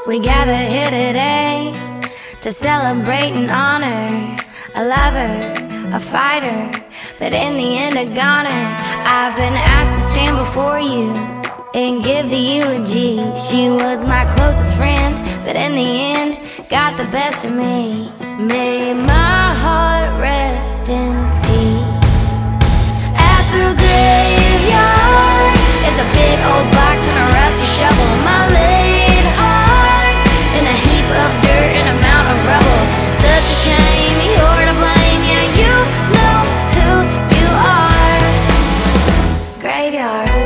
We gather here today to celebrate and honor a lover, a fighter, but in the end a goner. I've been asked to stand before you and give the eulogy. She was my closest friend, but in the end got the best of me. May my heart rest in peace. At the graveyard is a big old box and a rusty shovel. My laid heart in a heap of dirt and a mountain of rubble. Such a shame, you're to blame. Yeah, you know who you are. Graveyard.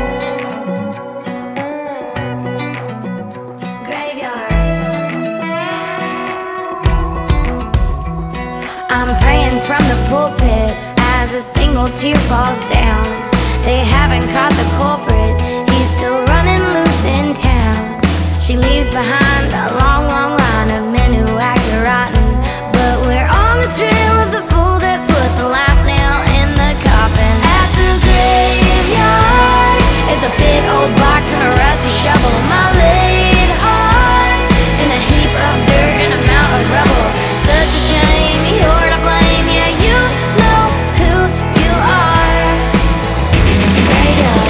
I'm praying from the pulpit as a single tear falls down. They haven't caught the culprit, he's still running loose in town. She leaves behind a long, long line of men who acted rotten, but we're on the trail of the fool that put the last nail in the coffin. At the graveyard is a big old box and a rusty shovel. My laid heart in a heap of dirt and a mountain of rubble. Such a shame, you're to blame. Yeah, you know who you are. Graveyard.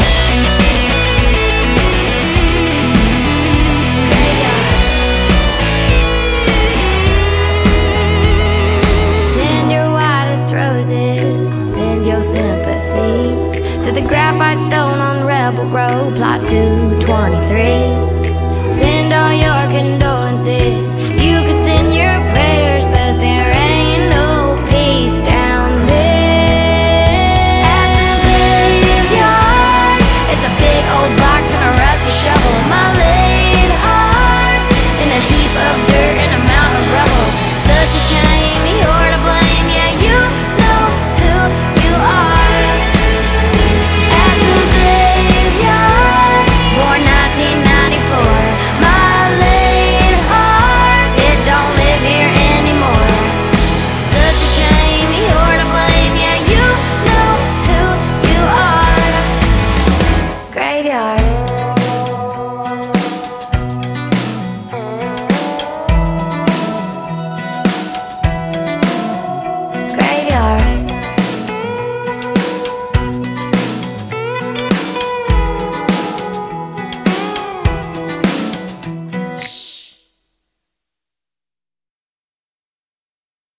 Graveyard. Send your widest roses, send your sympathies to the graphite stone on Rebel Road, plot 223. Send all your condolences. You can send your prayers